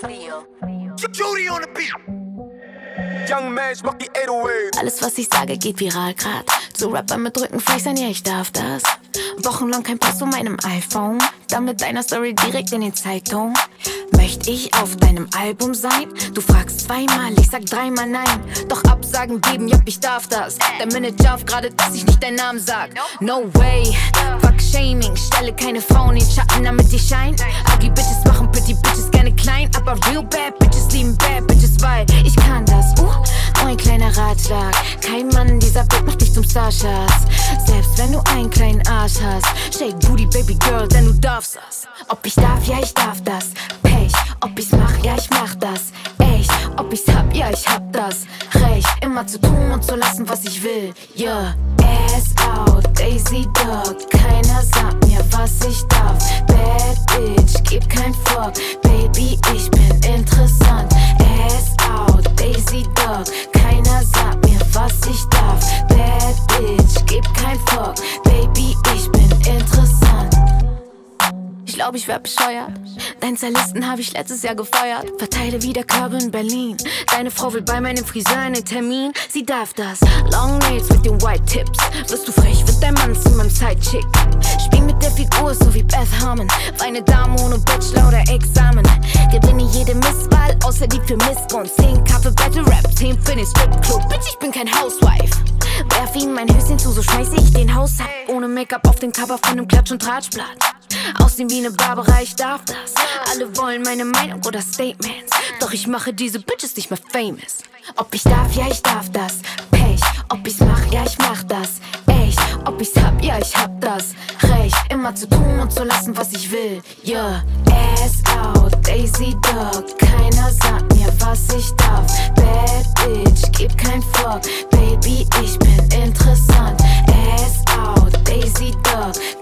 Judy on the beat. Young Mash macht die 808. Alles, was ich sage, geht viral grad. Zu Rappern mit Rücken frech sein, ja, ich darf das. Wochenlang kein Post von meinem iPhone. Dann mit deiner Story direkt in den Zeitung. Möchte ich auf deinem Album sein? Du fragst zweimal, ich sag dreimal nein. Doch Absagen geben, ja, ich darf das. Der Manager auf gerade, dass ich nicht deinen Namen sag. No way, fuck Shaming. Stelle keine Frauen in den Schatten, damit ich shine. Ugly Bitches machen pretty Bitches gerne klein. Aber real bad Bitches lieben bad Bitches, weil ich kann das. Nur ein kleiner Ratschlag. Kein Mann in dieser Welt macht dich zum Starschatz. Selbst wenn du einen kleinen Arsch hast. Shake Booty, Baby Girl, denn du darfst das. Ob ich darf, ja, ich darf das. Pech, ob ich's mach, ja, ich mach das. Echt, ob ich's hab, ja, ich hab das Recht, immer zu tun und zu lassen, was ich will. Yeah, ass out, Daisy Dog. Keiner sagt mir, was ich darf. Bad Bitch, gib kein Fuck. Baby, ich bin interessant. Ass out, Daisy Dog. Keiner sagt mir, was ich darf. Bad Bitch, gib kein Fuck. Baby, ich bin interessant. Ich glaub, ich werd bescheuert. Deinen Stylisten hab ich letztes Jahr gefeuert. Verteile wieder Körbe in Berlin. Deine Frau will bei meinem Friseur einen Termin. Sie darf das. Long Nails mit den White Tips. Wirst du frech, wird dein Mann zu meinem Sidechick. Spiel mit der Figur, so wie Beth Harmon. Feine Dame ohne Bachelor oder Examen. Gewinne jede Misswahl, außer die für Missgunst. 10 Kaffee Battle Rap, 10 für den Stripclub. Bitch, ich bin kein Housewife. Werf ihm mein Höschen zu, so schmeiß ich den Haushalt. Ohne Make-up auf den Cover von nem Klatsch- und Tratschblatt. Aussehen wie ne Barbara, ich darf das. Alle wollen meine Meinung oder Statements. Doch ich mache diese Bitches nicht mehr famous. Ob ich darf, ja, ich darf das. Pech, ob ich's mach, ja, ich mach das. Echt, ob ich's hab, ja, ich hab das Recht, immer zu tun und zu lassen, was ich will. Yeah, ass out, Daisy Dog. Keiner sagt mir, was ich darf. Bad Bitch, gib kein Fuck. Baby, ich bin interessant. Ass out, Daisy Dog.